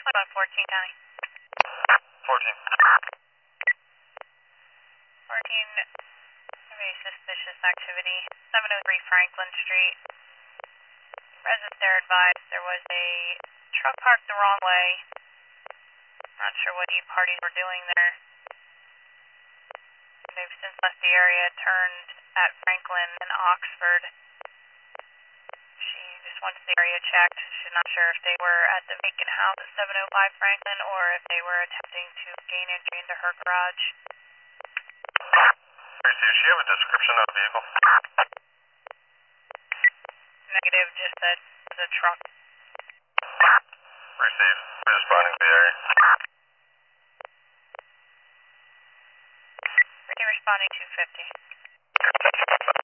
What about 14 County? 14. 14, very suspicious activity. 703 Franklin Street. Residents there advised there was a truck parked the wrong way. Not sure what you parties were doing there. They've since left the area, turned at Franklin and Oxford. She just wants the area checked. She's not sure if they were at the vacant house at 705 Franklin or if they were attempting to gain entry into her garage. Does she have a description of the vehicle? Negative, just that it was a truck. Receive. We're responding to the area. Responding 250.